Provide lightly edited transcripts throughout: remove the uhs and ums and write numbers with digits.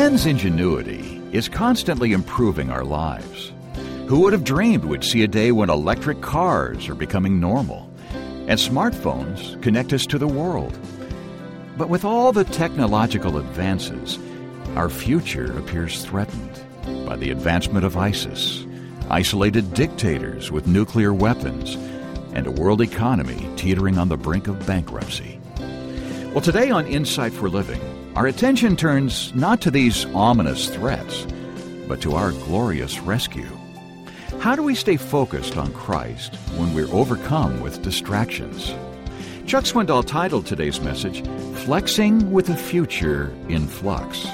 Man's ingenuity is constantly improving our lives. Who would have dreamed we'd see a day when electric cars are becoming normal and smartphones connect us to the world? But with all the technological advances, our future appears threatened by the advancement of ISIS, isolated dictators with nuclear weapons, and a world economy teetering on the brink of bankruptcy. Well, today on Insight for Living, our attention turns not to these ominous threats, but to our glorious rescue. How do we stay focused on Christ when we're overcome with distractions? Chuck Swindoll titled today's message, Flexing with a Future in Flux.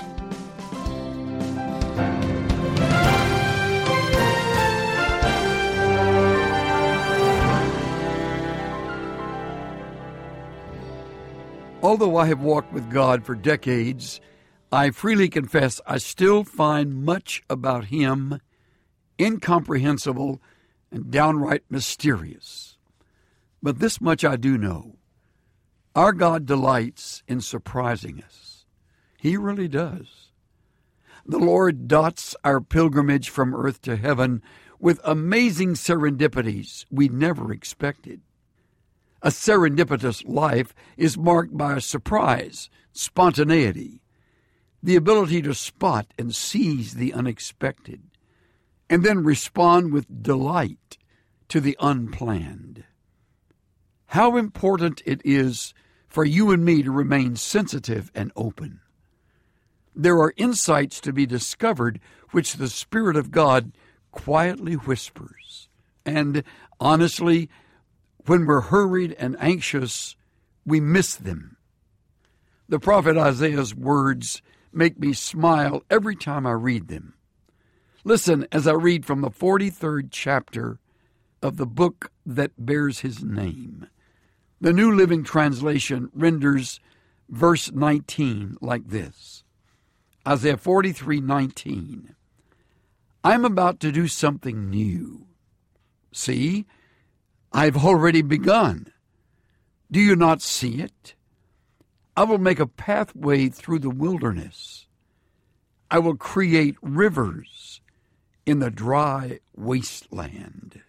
Although I have walked with God for decades, I freely confess I still find much about Him incomprehensible and downright mysterious. But this much I do know. Our God delights in surprising us. He really does. The Lord dots our pilgrimage from earth to heaven with amazing serendipities we never expected. A serendipitous life is marked by a surprise, spontaneity, the ability to spot and seize the unexpected, and then respond with delight to the unplanned. How important it is for you and me to remain sensitive and open. There are insights to be discovered which the Spirit of God quietly whispers. And honestly, when we're hurried and anxious, we miss them. The prophet Isaiah's words make me smile every time I read them. Listen as I read from the 43rd chapter of the book that bears his name. The New Living Translation renders verse 19 like this. Isaiah 43:19. I'm about to do something new. See, I've already begun. Do you not see it? I will make a pathway through the wilderness. I will create rivers in the dry wasteland.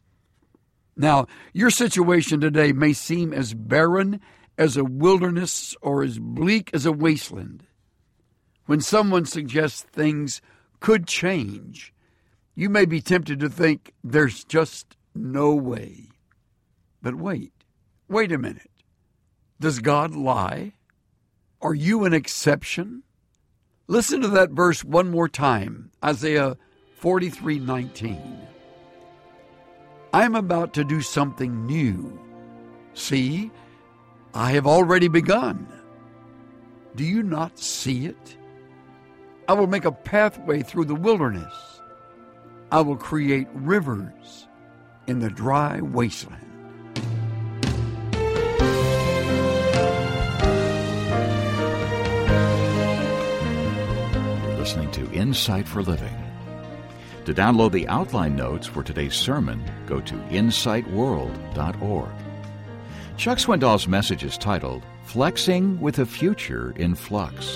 Now, your situation today may seem as barren as a wilderness or as bleak as a wasteland. When someone suggests things could change, you may be tempted to think there's just no way. But wait a minute. Does God lie? Are you an exception? Listen to that verse one more time, Isaiah 43:19. I am about to do something new. See, I have already begun. Do you not see it? I will make a pathway through the wilderness. I will create rivers in the dry wasteland. You're listening to Insight for Living. To download the outline notes for today's sermon, go to insightworld.org. Chuck Swindoll's message is titled, Flexing with a Future in Flux.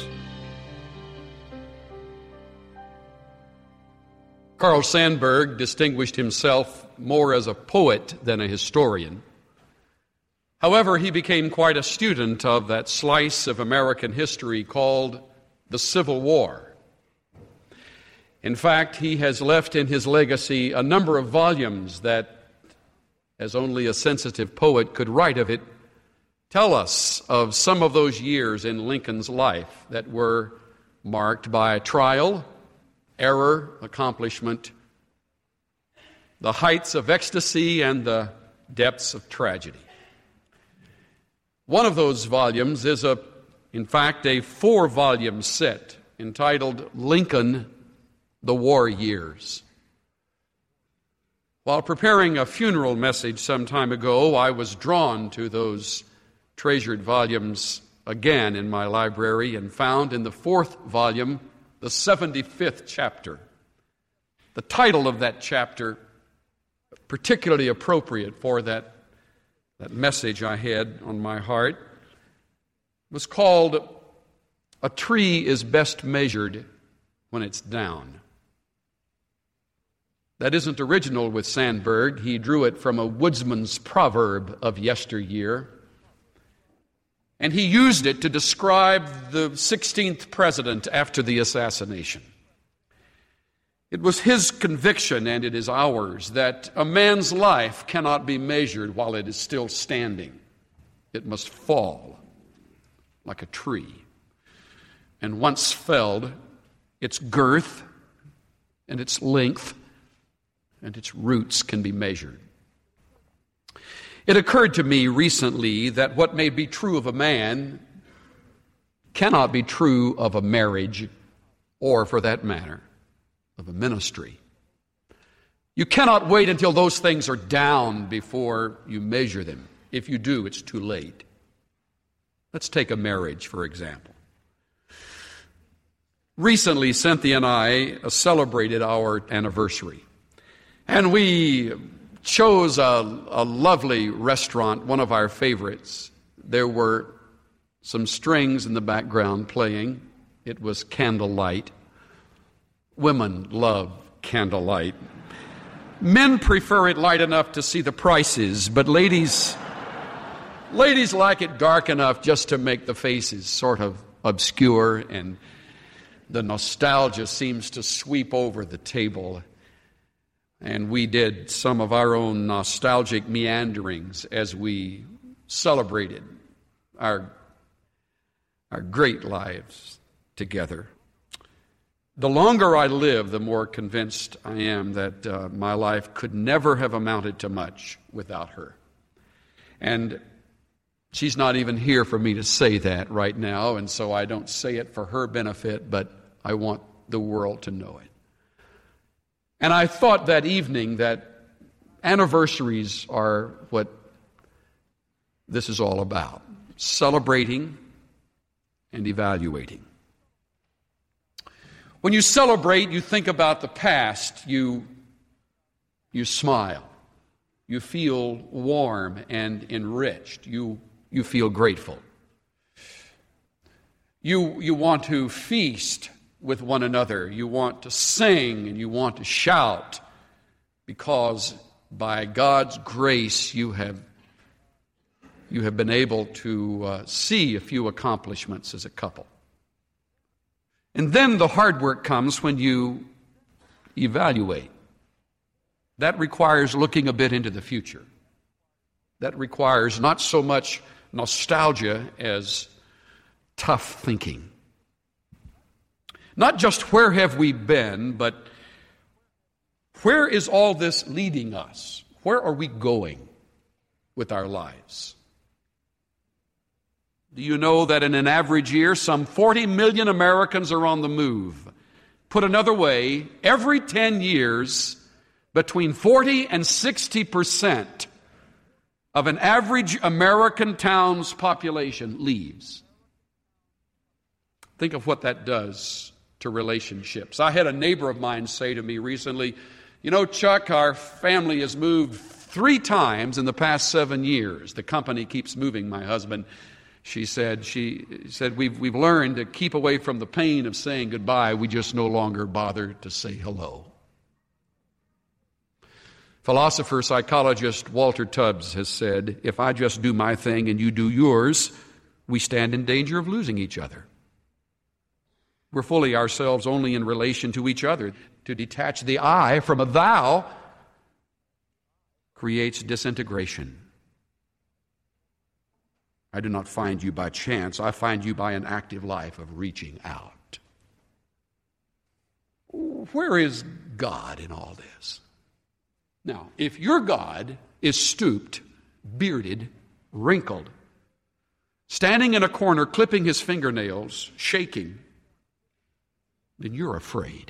Carl Sandburg distinguished himself more as a poet than a historian. However, he became quite a student of that slice of American history called the Civil War. In fact, he has left in his legacy a number of volumes that, as only a sensitive poet could write of it, tell us of some of those years in Lincoln's life that were marked by trial, error, accomplishment, the heights of ecstasy, and the depths of tragedy. One of those volumes is, in fact, a 4-volume set entitled Lincoln, the War Years. While preparing a funeral message some time ago, I was drawn to those treasured volumes again in my library and found in the 4th volume the 75th chapter. The title of that chapter, particularly appropriate for that message I had on my heart, was called A Tree is Best Measured when it's down. That isn't original with Sandberg. He drew it from a woodsman's proverb of yesteryear. And he used it to describe the 16th president after the assassination. It was his conviction, and it is ours, that a man's life cannot be measured while it is still standing. It must fall like a tree. And once felled, its girth and its length and its roots can be measured. It occurred to me recently that what may be true of a man cannot be true of a marriage, or for that matter, of a ministry. You cannot wait until those things are down before you measure them. If you do, it's too late. Let's take a marriage, for example. Recently, Cynthia and I celebrated our anniversary. And we chose a lovely restaurant, one of our favorites. There were some strings in the background playing. It was candlelight. Women love candlelight. Men prefer it light enough to see the prices, but ladies like it dark enough just to make the faces sort of obscure, and the nostalgia seems to sweep over the table. And we did some of our own nostalgic meanderings as we celebrated our great lives together. The longer I live, the more convinced I am that my life could never have amounted to much without her. And she's not even here for me to say that right now, and so I don't say it for her benefit, but I want the world to know it. And I thought that evening that anniversaries are what this is all about, celebrating and evaluating. When you celebrate, you think about the past, you smile, you feel warm and enriched, you feel grateful. You want to feast with one another. You want to sing and you want to shout because by God's grace you have been able to see a few accomplishments as a couple. And then the hard work comes when you evaluate. That requires looking a bit into the future. That requires not so much nostalgia as tough thinking. Not just where have we been, but where is all this leading us? Where are we going with our lives? Do you know that in an average year, some 40 million Americans are on the move? Put another way, every 10 years, between 40 and 60% of an average American town's population leaves. Think of what that does to relationships. I had a neighbor of mine say to me recently, "You know, Chuck, our family has moved 3 times in the past 7 years. The company keeps moving, my husband." She said, we've learned to keep away from the pain of saying goodbye. We just no longer bother to say hello. Philosopher, psychologist Walter Tubbs has said, if I just do my thing and you do yours, we stand in danger of losing each other. We're fully ourselves only in relation to each other. To detach the I from a thou creates disintegration. I do not find you by chance. I find you by an active life of reaching out. Where is God in all this? Now, if your God is stooped, bearded, wrinkled, standing in a corner, clipping his fingernails, shaking, then you're afraid.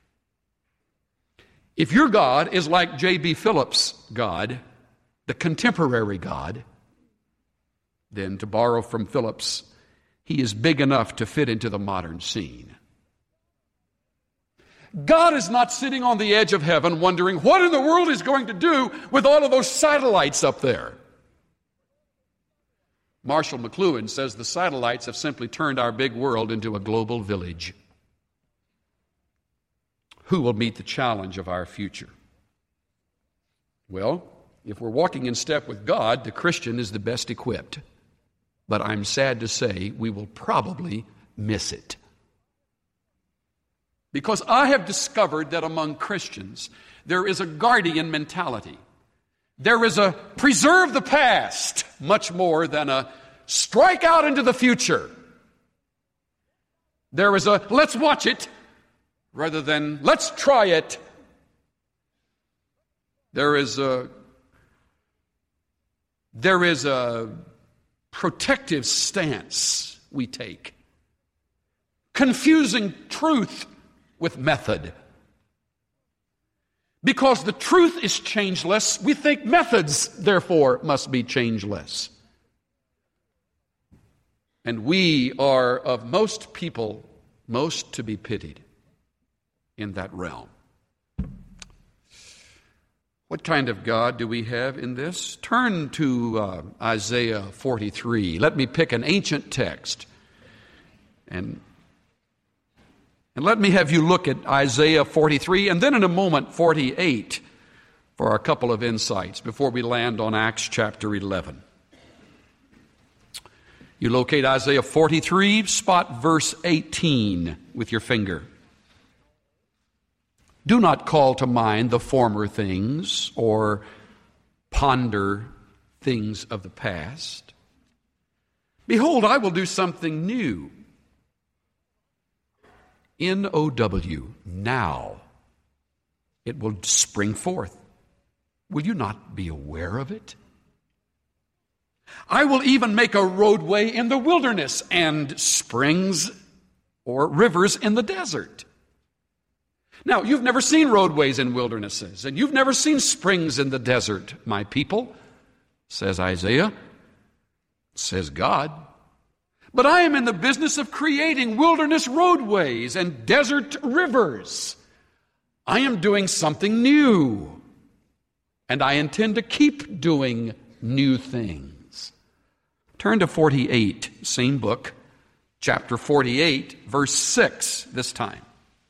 If your God is like J.B. Phillips' God, the contemporary God, then, to borrow from Phillips, he is big enough to fit into the modern scene. God is not sitting on the edge of heaven wondering what in the world he's going to do with all of those satellites up there. Marshall McLuhan says the satellites have simply turned our big world into a global village. who will meet the challenge of our future? Well, if we're walking in step with God, the Christian is the best equipped. But I'm sad to say we will probably miss it. Because I have discovered that among Christians, there is a guardian mentality. There is a preserve the past much more than a strike out into the future. There is a let's watch it rather than let's try it. There is a protective stance we take, confusing truth with method. Because the truth is changeless, we think methods, therefore, must be changeless. And we are, of most people, most to be pitied in that realm. What kind of God do we have in this? Turn to Isaiah 43. Let me pick an ancient text. And let me have you look at Isaiah 43, and then in a moment 48 for a couple of insights before we land on Acts chapter 11. You locate Isaiah 43, spot verse 18 with your finger. Do not call to mind the former things or ponder things of the past. Behold, I will do something new. N-O-W, now. It will spring forth. Will you not be aware of it? I will even make a roadway in the wilderness and springs or rivers in the desert. Now, you've never seen roadways in wildernesses, and you've never seen springs in the desert, my people, says Isaiah, says God. But I am in the business of creating wilderness roadways and desert rivers. I am doing something new, and I intend to keep doing new things. Turn to 48, same book, chapter 48, verse 6 this time.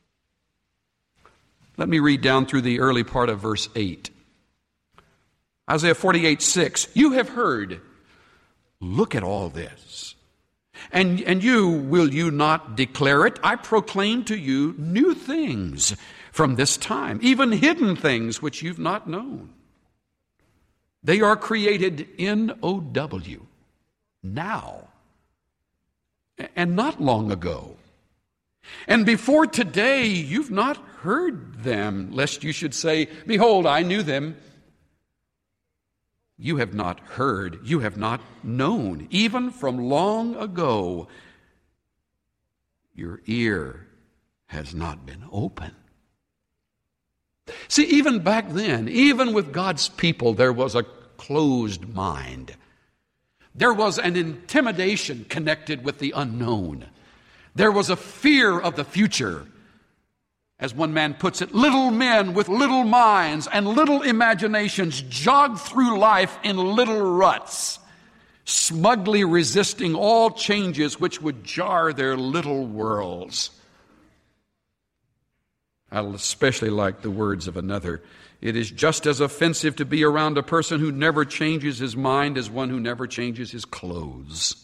Let me read down through the early part of verse 8. Isaiah 48, 6. You have heard. Look at all this. And will you not declare it? I proclaim to you new things from this time, even hidden things which you've not known. They are created N-O-W, now, and not long ago. And before today you've not heard them, lest you should say, behold, I knew them. You have not heard, you have not known, even from long ago. Your ear has not been open. See, even back then, even with God's people, there was a closed mind. There was an intimidation connected with the unknown. There was a fear of the future. As one man puts it, little men with little minds and little imaginations jog through life in little ruts, smugly resisting all changes which would jar their little worlds. I especially like the words of another. It is just as offensive to be around a person who never changes his mind as one who never changes his clothes.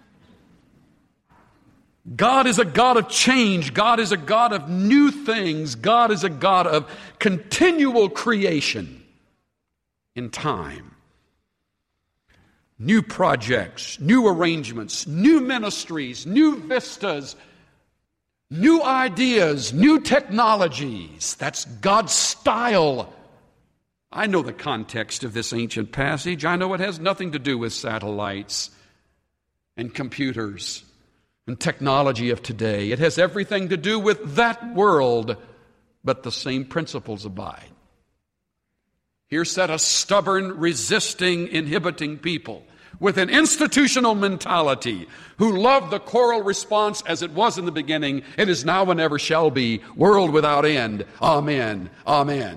God is a God of change. God is a God of new things. God is a God of continual creation in time. New projects, new arrangements, new ministries, new vistas, new ideas, new technologies. That's God's style. I know the context of this ancient passage. I know it has nothing to do with satellites and computers and technology of today. It has everything to do with that world, but the same principles abide. Here sat a stubborn, resisting, inhibiting people with an institutional mentality who loved the choral response as it was in the beginning, it is now and ever shall be, world without end. Amen. Amen.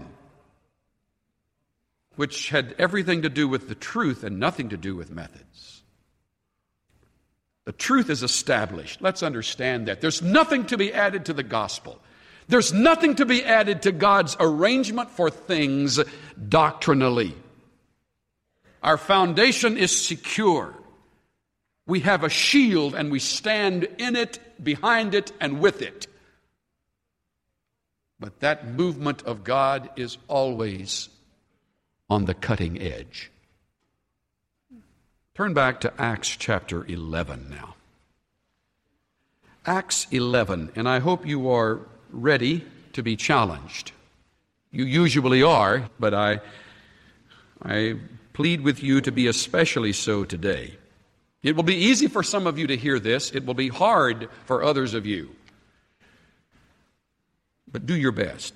Which had everything to do with the truth and nothing to do with methods. The truth is established. Let's understand that. There's nothing to be added to the gospel. There's nothing to be added to God's arrangement for things doctrinally. Our foundation is secure. We have a shield and we stand in it, behind it, and with it. But that movement of God is always on the cutting edge. Turn back to Acts chapter 11 now. Acts 11, and I hope you are ready to be challenged. You usually are, but I plead with you to be especially so today. It will be easy for some of you to hear this. It will be hard for others of you. But do your best.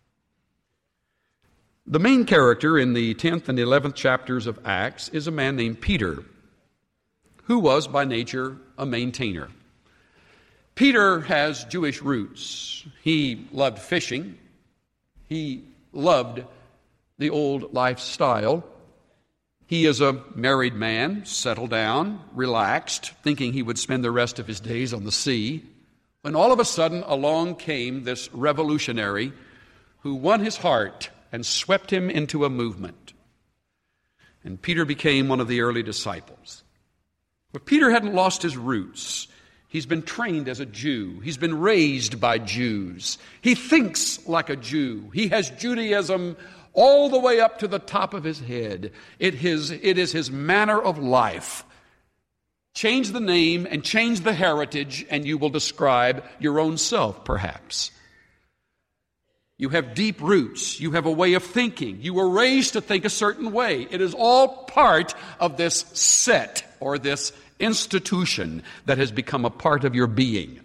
The main character in the 10th and 11th chapters of Acts is a man named Peter, who was by nature a maintainer. Peter has Jewish roots. He loved fishing. He loved the old lifestyle. He is a married man, settled down, relaxed, thinking he would spend the rest of his days on the sea, when all of a sudden along came this revolutionary who won his heart and swept him into a movement. And Peter became one of the early disciples. But Peter hadn't lost his roots. He's been trained as a Jew. He's been raised by Jews. He thinks like a Jew. He has Judaism all the way up to the top of his head. It is his manner of life. Change the name and change the heritage, and you will describe your own self, perhaps. You have deep roots. You have a way of thinking. You were raised to think a certain way. It is all part of this set or this institution that has become a part of your being.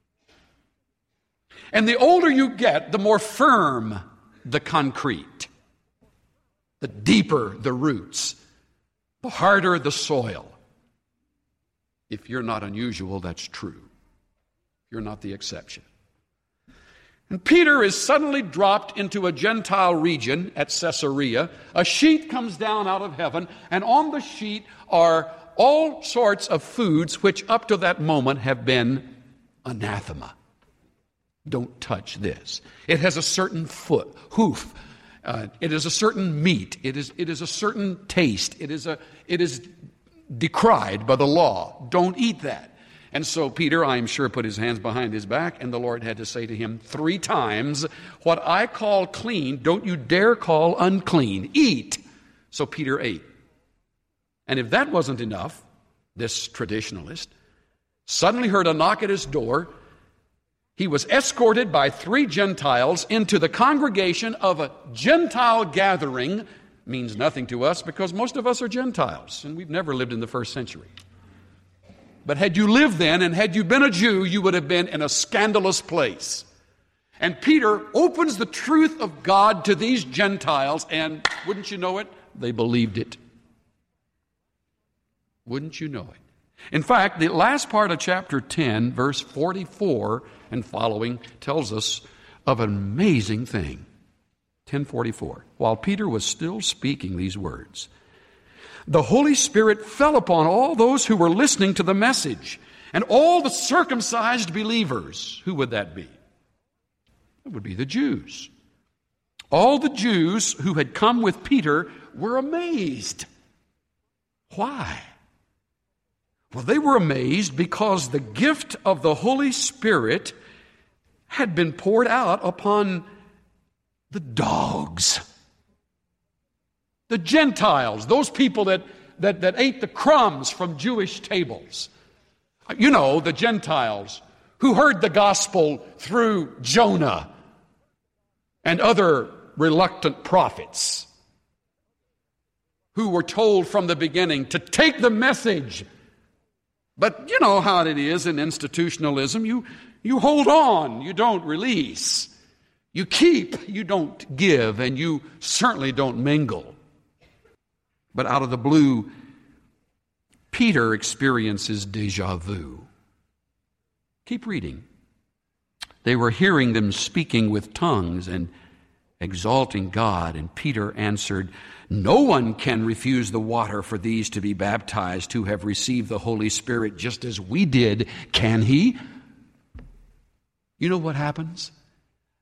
And the older you get, the more firm the concrete, the deeper the roots, the harder the soil. If you're not unusual, that's true. You're not the exception. And Peter is suddenly dropped into a Gentile region at Caesarea. A sheet comes down out of heaven, and on the sheet are all sorts of foods which up to that moment have been anathema. Don't touch this. It has a certain hoof. It is a certain meat. It is a certain taste. It is decried by the law. Don't eat that. And so Peter, I am sure, put his hands behind his back, and the Lord had to say to him 3 times, what I call clean, don't you dare call unclean. Eat. So Peter ate. And if that wasn't enough, this traditionalist suddenly heard a knock at his door. He was escorted by 3 Gentiles into the congregation of a Gentile gathering. Means nothing to us because most of us are Gentiles, and we've never lived in the first century. But had you lived then and had you been a Jew, you would have been in a scandalous place. And Peter opens the truth of God to these Gentiles, and wouldn't you know it, they believed it. Wouldn't you know it? In fact, the last part of chapter 10, verse 44 and following, tells us of an amazing thing. 10:44. While Peter was still speaking these words, the Holy Spirit fell upon all those who were listening to the message, and all the circumcised believers. Who would that be? It would be the Jews. All the Jews who had come with Peter were amazed. Why? Well, they were amazed because the gift of the Holy Spirit had been poured out upon the dogs. The Gentiles, those people that ate the crumbs from Jewish tables. You know, the Gentiles who heard the gospel through Jonah and other reluctant prophets, who were told from the beginning to take the message. But you know how it is in institutionalism. You hold on, you don't release. You keep, you don't give, and you certainly don't mingle. But out of the blue, Peter experiences déjà vu. Keep reading. They were hearing them speaking with tongues and exalting God, and Peter answered, no one can refuse the water for these to be baptized who have received the Holy Spirit just as we did, can he? You know what happens?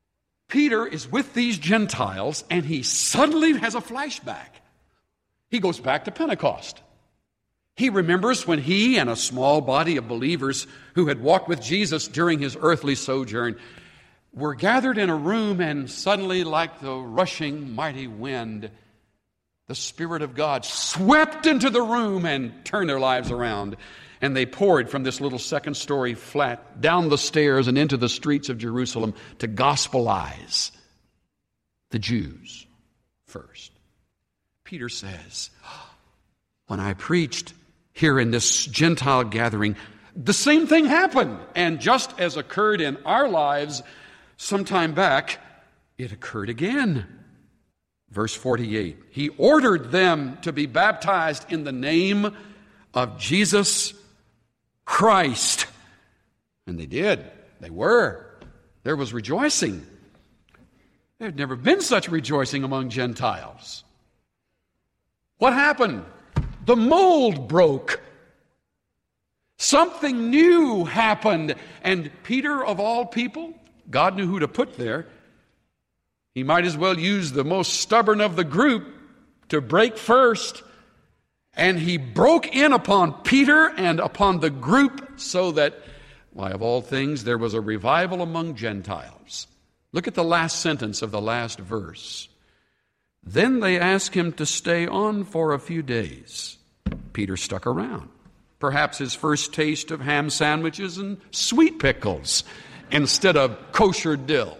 Peter is with these Gentiles, and he suddenly has a flashback. He goes back to Pentecost. He remembers when he and a small body of believers who had walked with Jesus during his earthly sojourn were gathered in a room, and suddenly, like the rushing mighty wind, the Spirit of God swept into the room and turned their lives around. And they poured from this little second-story flat down the stairs and into the streets of Jerusalem to gospelize the Jews first. Peter says, when I preached here in this Gentile gathering, the same thing happened. And just as occurred in our lives some time back, it occurred again. Verse 48, he ordered them to be baptized in the name of Jesus Christ. And they did. They were. There was rejoicing. There had never been such rejoicing among Gentiles. What happened? The mold broke. Something new happened. And Peter, of all people, God knew who to put there. He might as well use the most stubborn of the group to break first. And he broke in upon Peter and upon the group so that, why, of all things, there was a revival among Gentiles. Look at the last sentence of the last verse. Then they asked him to stay on for a few days. Peter stuck around. Perhaps his first taste of ham sandwiches and sweet pickles instead of kosher dill.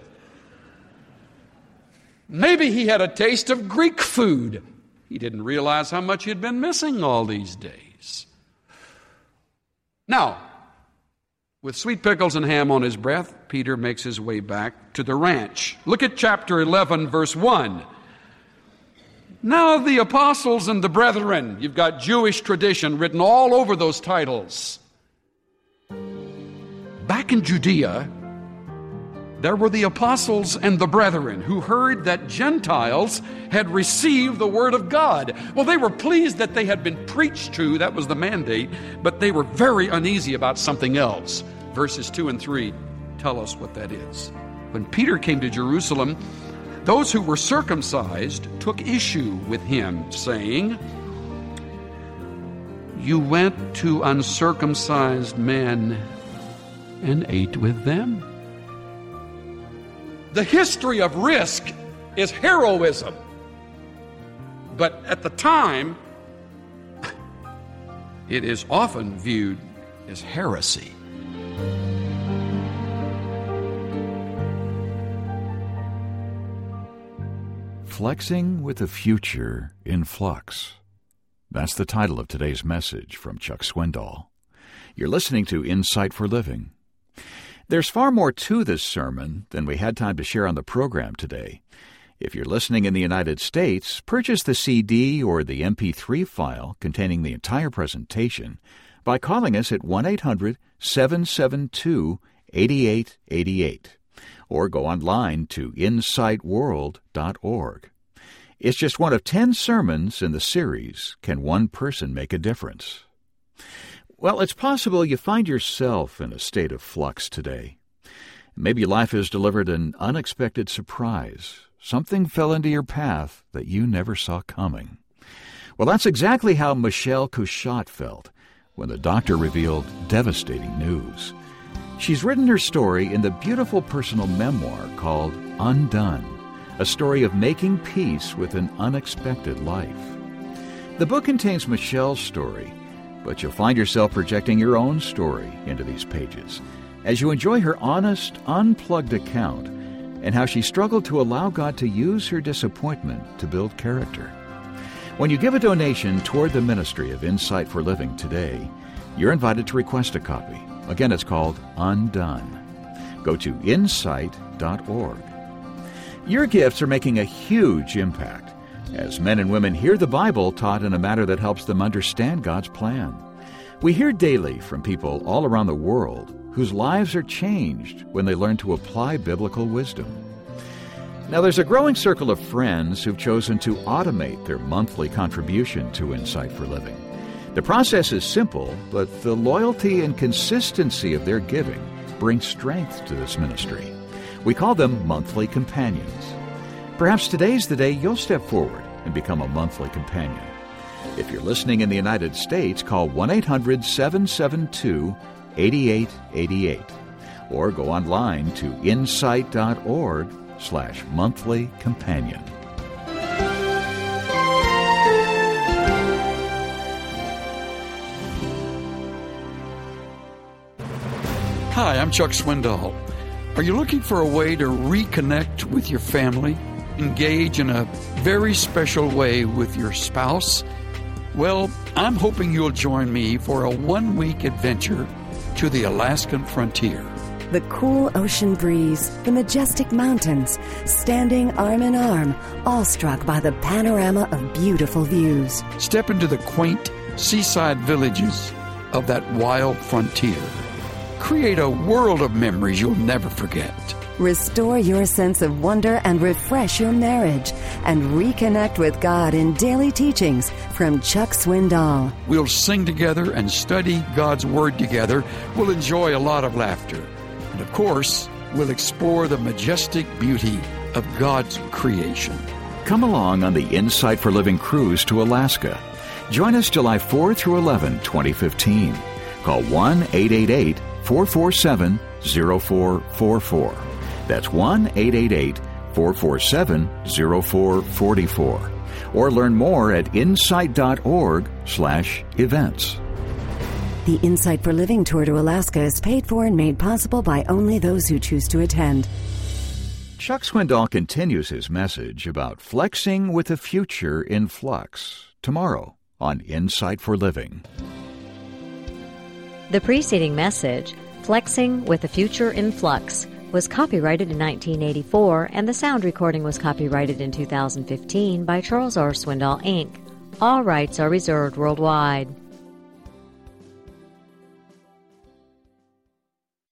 Maybe he had a taste of Greek food. He didn't realize how much he'd been missing all these days. Now, with sweet pickles and ham on his breath, Peter makes his way back to the ranch. Look at chapter 11, verse 1. Now the apostles and the brethren, you've got Jewish tradition written all over those titles. Back in Judea, there were the apostles and the brethren who heard that Gentiles had received the word of God. Well, they were pleased that they had been preached to. That was the mandate. But they were very uneasy about something else. Verses 2 and 3 tell us what that is. When Peter came to Jerusalem, those who were circumcised took issue with him, saying, "You went to uncircumcised men and ate with them?" The history of risk is heroism. But at the time, it is often viewed as heresy. Flexing with a Future in Flux. That's the title of today's message from Chuck Swindoll. You're listening to Insight for Living. There's far more to this sermon than we had time to share on the program today. If you're listening in the United States, purchase the CD or the MP3 file containing the entire presentation by calling us at 1-800-772-8888 or go online to insightworld.org. It's just one of 10 sermons in the series, Can One Person Make a Difference? Well, it's possible you find yourself in a state of flux today. Maybe life has delivered an unexpected surprise. Something fell into your path that you never saw coming. Well, that's exactly how Michelle Couchot felt when the doctor revealed devastating news. She's written her story in the beautiful personal memoir called Undone, a story of making peace with an unexpected life. The book contains Michelle's story, but you'll find yourself projecting your own story into these pages as you enjoy her honest, unplugged account and how she struggled to allow God to use her disappointment to build character. When you give a donation toward the ministry of Insight for Living today, you're invited to request a copy. Again, it's called Undone. Go to insight.org. Your gifts are making a huge impact as men and women hear the Bible taught in a manner that helps them understand God's plan. We hear daily from people all around the world whose lives are changed when they learn to apply biblical wisdom. Now, there's a growing circle of friends who've chosen to automate their monthly contribution to Insight for Living. The process is simple, but the loyalty and consistency of their giving bring strength to this ministry. We call them monthly companions. Perhaps today's the day you'll step forward and become a monthly companion. If you're listening in the United States, call 1-800-772-8888 or go online to insight.org/monthly companion. Hi, I'm Chuck Swindoll. Are you looking for a way to reconnect with your family, engage in a very special way with your spouse? Well, I'm hoping you'll join me for a one-week adventure to the Alaskan frontier. The cool ocean breeze, the majestic mountains, standing arm in arm, awestruck by the panorama of beautiful views. Step into the quaint seaside villages of that wild frontier. Create a world of memories you'll never forget. Restore your sense of wonder and refresh your marriage, and reconnect with God in daily teachings from Chuck Swindoll. We'll sing together and study God's Word together. We'll enjoy a lot of laughter. And of course, we'll explore the majestic beauty of God's creation. Come along on the Insight for Living cruise to Alaska. Join us July 4 through 11, 2015. Call 1-888-447-0444. That's 1-888-447-0444. Or learn more at insight.org/events. The Insight for Living tour to Alaska is paid for and made possible by only those who choose to attend. Chuck Swindoll continues his message about flexing with a future in flux tomorrow on Insight for Living. The preceding message, Flexing with a Future in Flux, was copyrighted in 1984, and the sound recording was copyrighted in 2015 by Charles R. Swindoll, Inc. All rights are reserved worldwide.